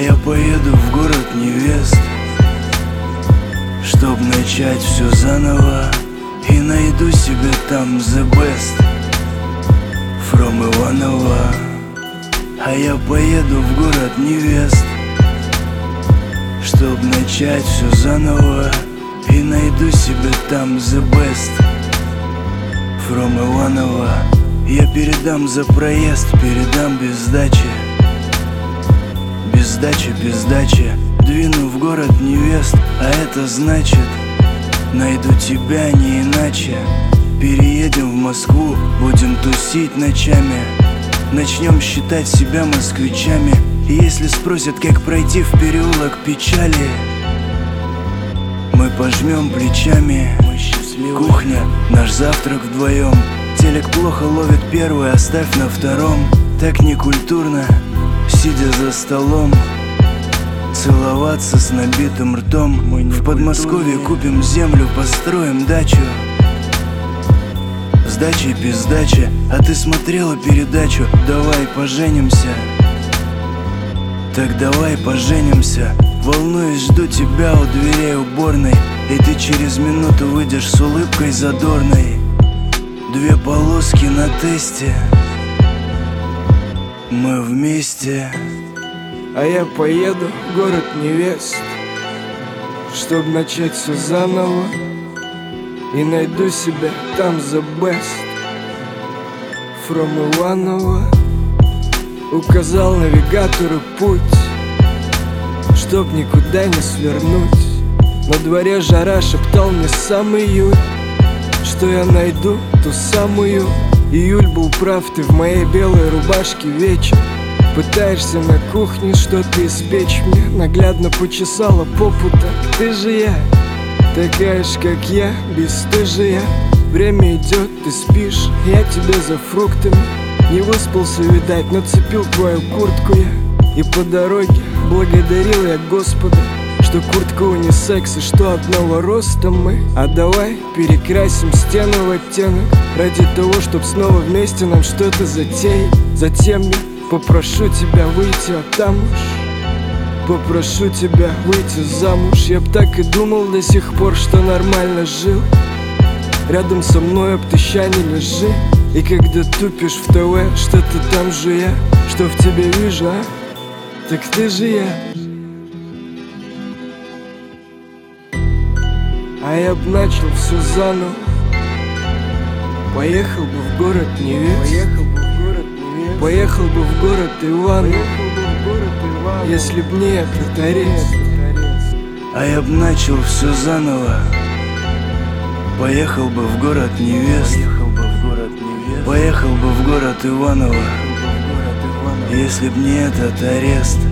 я поеду в город невест, чтоб начать все заново, и найду себе там the best from Иваново. А я поеду в город невест, чтоб начать все заново, и найду себе там the best from Иваново. Я передам за проезд, передам без сдачи, без сдачи, без сдачи. Двину в город невест, а это значит найду тебя не иначе. Переедем в Москву, будем тусить ночами, начнем считать себя москвичами. И если спросят, как пройти в переулок печали, мы пожмем плечами. Кухня, наш завтрак вдвоем. Телек плохо ловит первый, оставь на втором. Так некультурно, сидя за столом, целоваться с набитым ртом. В Подмосковье купим землю, построим дачу, сдача и без сдачи. А ты смотрела передачу «Давай поженимся»? Так давай поженимся. Волнуюсь, жду тебя у дверей уборной, и ты через минуту выйдешь с улыбкой задорной. 2 полоски на тесте, мы вместе. А я поеду в город невест, чтоб начать все заново, и найду себя там the best from Иваново. Указал навигатору путь, чтоб никуда не свернуть. На дворе жара, шептал мне сам июль, что я найду ту самую. Июль был прав, ты в моей белой рубашке вечер. Пытаешься на кухне что-то испечь мне, наглядно почесала попу. Так ты же я, такая ж как я, бесстыжая. Время идет, ты спишь, я тебе за фруктами. Не выспался, видать, нацепил твою куртку я. И по дороге благодарил я Господа, что куртка унисекс и что одного роста мы. А давай перекрасим стены в оттенок, ради того, чтоб снова вместе нам что-то затеять. Затем я попрошу тебя выйти замуж, попрошу тебя выйти замуж. Я б так и думал до сих пор, что нормально жил. Рядом со мной об ты ща не лежи. И когда тупишь в ТВ, что-то там жуя, что в тебе вижу, а? Так ты же я. А я б начал все заново, поехал бы в город невест, поехал бы в город Иваново, если б не этот арест. А я б начал все заново, поехал бы в город невест, поехал бы в город Иваново, если б не этот арест.